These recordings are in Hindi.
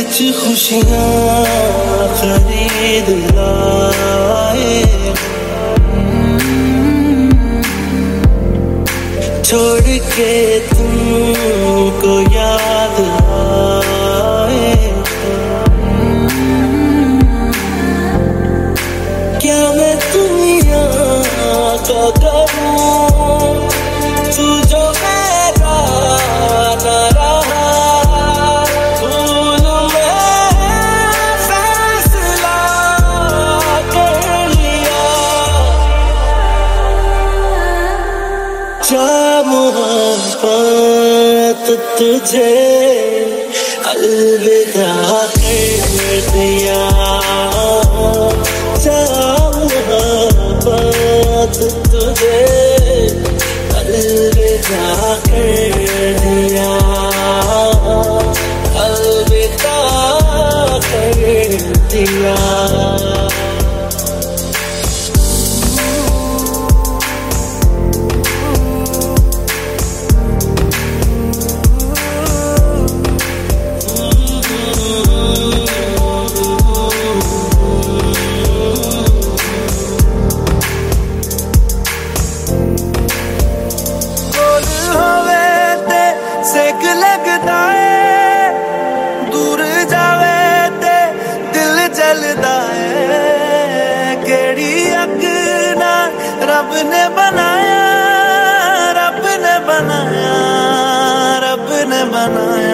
कुछ खुशियाँ खरीद लाए, छोड़ के तुमको याद आए। क्या मैं दुनिया का करूं, तू जो मेरा न रहा, भूल मैं फैसला कर लिया। जा मोहब्बत तुझे अलविदा कर दिया, जा मोहब्बत तुझे अलविदा कर दिया, अलविदा कर दिया। सेक लगदा है, दूर जावे ते दिल जलदा है। केड़ी अग ना रब ने बनाया, रब ने बनाया, रब ने बनाया।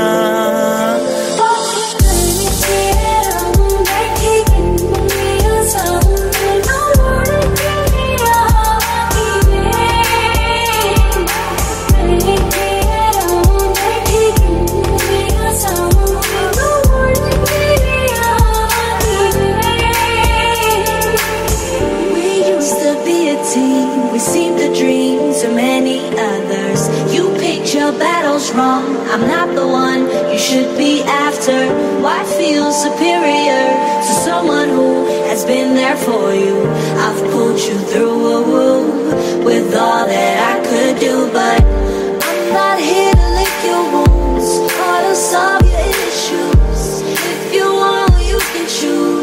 We seem to dream so many others. You picked your battles wrong, I'm not the one you should be after. Why feel superior to someone who has been there for you? I've pulled you through with all that I could do, but I'm not here to lick your wounds or to solve your issues. If you want, you can choose.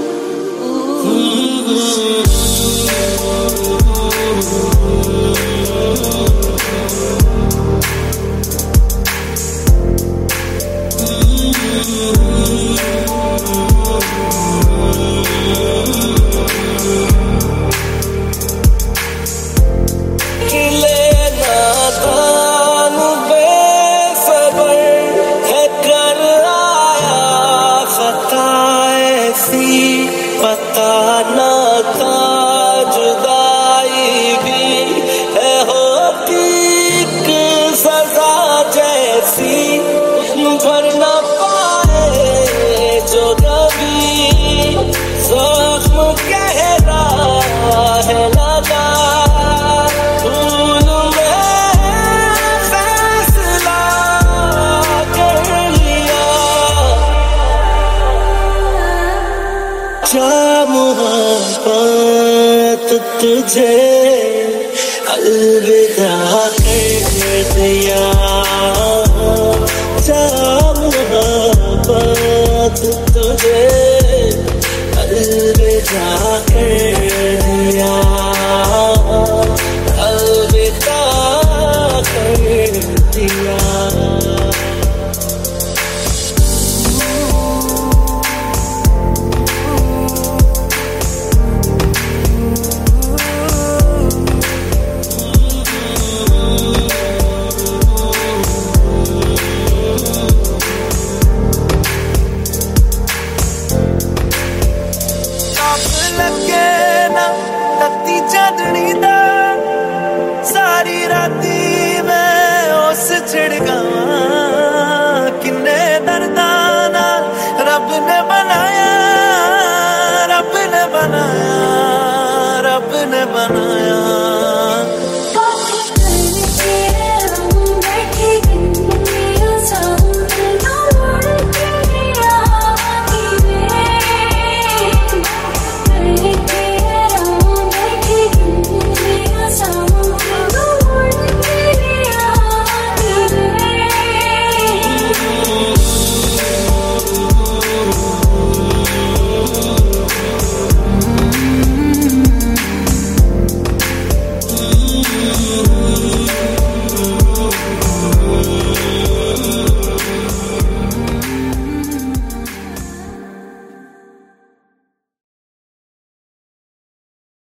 पता न था जुदाई भी है होती एक सजा जैसी, भर न पाए जो कभी जख्म गहरा है लगा। भूल मैं फैसला कर लिया, जा मोहब्बत तुझे अलविदा कर दिया, जा मोहब्बत तुझे अलविदा कर दिया, अलविदा कर दिया। सारी राती मैं उस छिड़कावा, किन्ने दर्दाना रब ने बनाया, रब ने बनाया, रब ने बनाया।